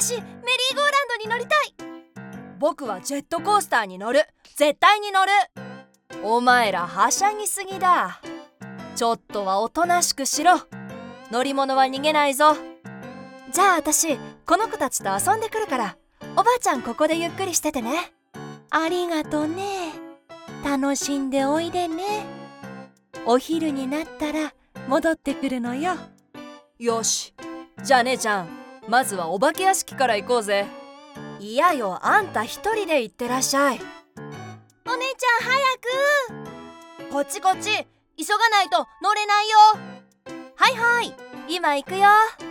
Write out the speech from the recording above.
私メリーゴーランドに乗りたい。 僕はジェットコースターに乗る。絶対に乗る。お前らはしゃぎすぎだ。ちょっとはおとなしくしろ。乗り物は逃げないぞ。 じゃあ私この子たちと遊んでくるから、おばあちゃんここでゆっくりしててね。 ありがとね。楽しんでおいでね。お昼になったら戻ってくるのよ。 よし、じゃあ姉ちゃん、まずはお化け屋敷から行こうぜ。 いやよ、あんた一人で行ってらっしゃい。 お姉ちゃん早く。こっちこっち、急がないと乗れないよ。 はいはい、今行くよ。